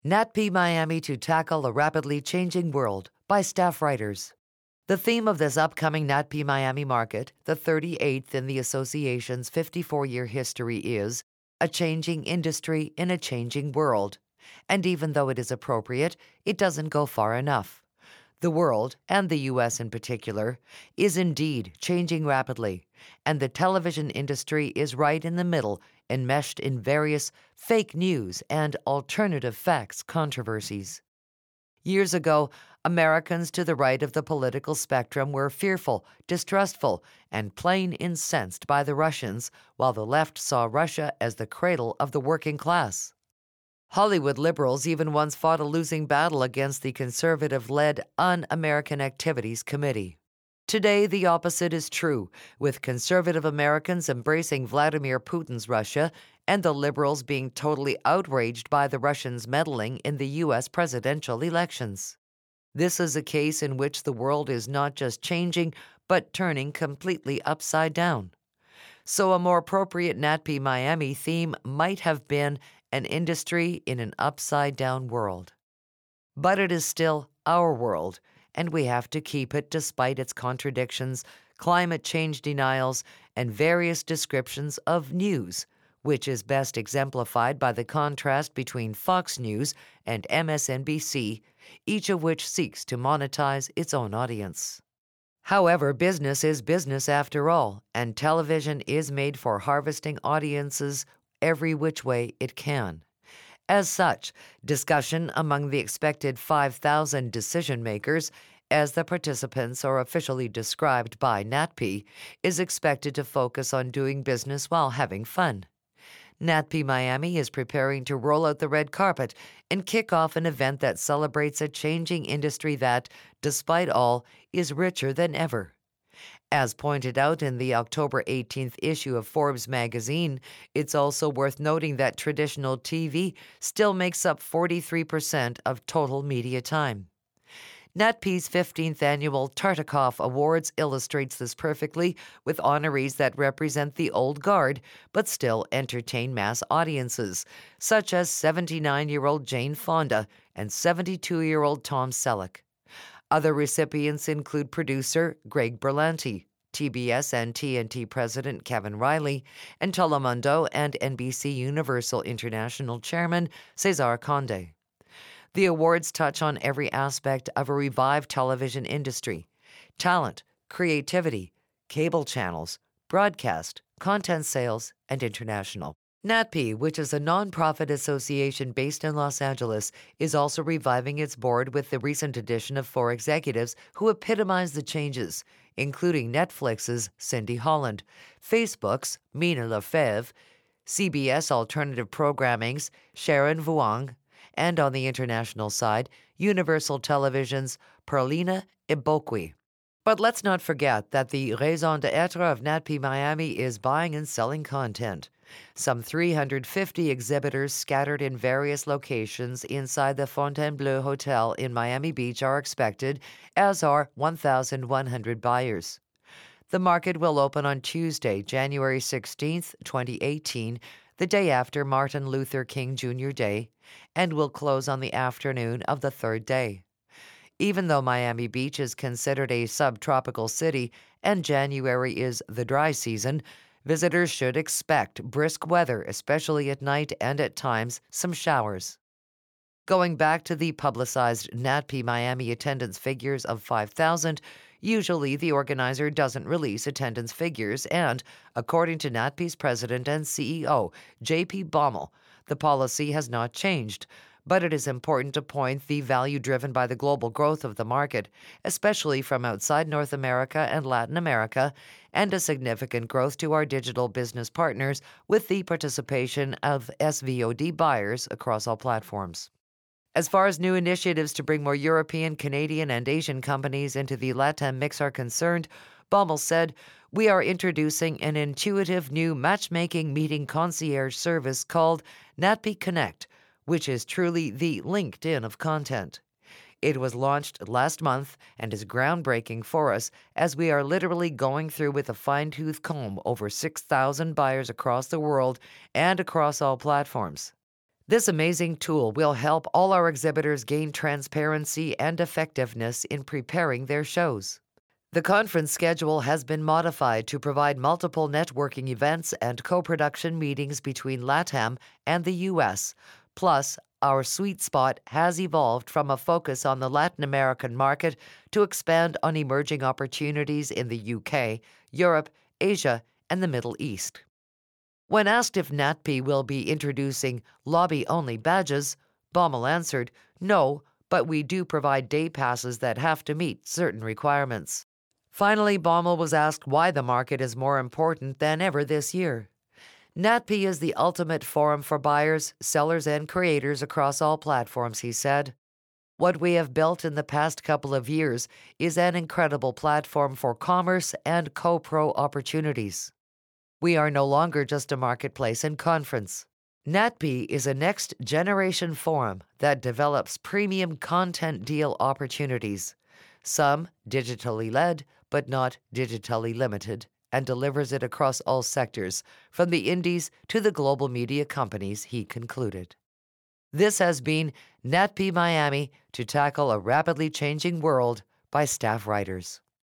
NatP Miami to tackle a rapidly changing world by staff writers. The theme of this upcoming NatP Miami market, the 38th in the association's 54-year history, is a changing industry in a changing world. And even though it is appropriate, it doesn't go far enough. The world, and the U.S. in particular, is indeed changing rapidly, and the television industry is right in the middle, enmeshed in various fake news and alternative facts controversies. Years ago, Americans to the right of the political spectrum were fearful, distrustful, and plain incensed by the Russians, while the left saw Russia as the cradle of the working class. Hollywood liberals even once fought a losing battle against the conservative-led Un-American Activities Committee. Today, the opposite is true, with conservative Americans embracing Vladimir Putin's Russia and the liberals being totally outraged by the Russians meddling in the U.S. presidential elections. This is a case in which the world is not just changing, but turning completely upside down. So a more appropriate NatP Miami theme might have been an industry in an upside-down world. But it is still our world, and we have to keep it despite its contradictions, climate change denials, and various descriptions of news, which is best exemplified by the contrast between Fox News and MSNBC, each of which seeks to monetize its own audience. However, business is business after all, and television is made for harvesting audiences every which way it can. As such, discussion among the expected 5,000 decision-makers, as the participants are officially described by NatP, is expected to focus on doing business while having fun. NatP Miami is preparing to roll out the red carpet and kick off an event that celebrates a changing industry that, despite all, is richer than ever. As pointed out in the October 18th issue of Forbes magazine, it's also worth noting that traditional TV still makes up 43% of total media time. NatP's 15th annual Tartikoff Awards illustrates this perfectly, with honorees that represent the old guard but still entertain mass audiences, such as 79-year-old Jane Fonda and 72-year-old Tom Selleck. Other recipients include producer Greg Berlanti, TBS and TNT president Kevin Riley, and Telemundo and NBC Universal International chairman Cesar Conde. The awards touch on every aspect of a revived television industry: talent, creativity, cable channels, broadcast, content sales, and international. NatP, which is a nonprofit association based in Los Angeles, is also reviving its board with the recent addition of 4 executives who epitomize the changes, including Netflix's Cindy Holland, Facebook's Mina Lefebvre, CBS Alternative Programming's Sharon Vuong, and on the international side, Universal Television's Paulina Ibokwe. But let's not forget that the raison d'etre of NatP Miami is buying and selling content. Some 350 exhibitors scattered in various locations inside the Fontainebleau Hotel in Miami Beach are expected, as are 1,100 buyers. The market will open on Tuesday, January 16, 2018, the day after Martin Luther King Jr. Day, and will close on the afternoon of the third day. Even though Miami Beach is considered a subtropical city and January is the dry season, visitors should expect brisk weather, especially at night and at times some showers. Going back to the publicized NatP Miami attendance figures of 5,000, usually the organizer doesn't release attendance figures and, according to NatP's president and CEO, J.P. Baumel, the policy has not changed. But it is important to point the value driven by the global growth of the market, especially from outside North America and Latin America, and a significant growth to our digital business partners with the participation of SVOD buyers across all platforms. As far as new initiatives to bring more European, Canadian, and Asian companies into the LATAM mix are concerned, Baumel said, "We are introducing an intuitive new matchmaking meeting concierge service called NatP Connect, which is truly the LinkedIn of content. It was launched last month and is groundbreaking for us, as we are literally going through with a fine-tooth comb over 6,000 buyers across the world and across all platforms. This amazing tool will help all our exhibitors gain transparency and effectiveness in preparing their shows. The conference schedule has been modified to provide multiple networking events and co-production meetings between LATAM and the U.S. Plus, our sweet spot has evolved from a focus on the Latin American market to expand on emerging opportunities in the UK, Europe, Asia, and the Middle East. When asked if NATPE will be introducing lobby-only badges, Baumel answered, "No, but we do provide day passes that have to meet certain requirements." Finally, Baumel was asked why the market is more important than ever this year. NATPE is the ultimate forum for buyers, sellers, and creators across all platforms, he said. What we have built in the past couple of years is an incredible platform for commerce and co-pro opportunities. We are no longer just a marketplace and conference. NATPE is a next-generation forum that develops premium content deal opportunities, some digitally led, but not digitally limited, and delivers it across all sectors, from the indies to the global media companies, he concluded. This has been NATPE Miami to tackle a rapidly changing world by staff writers.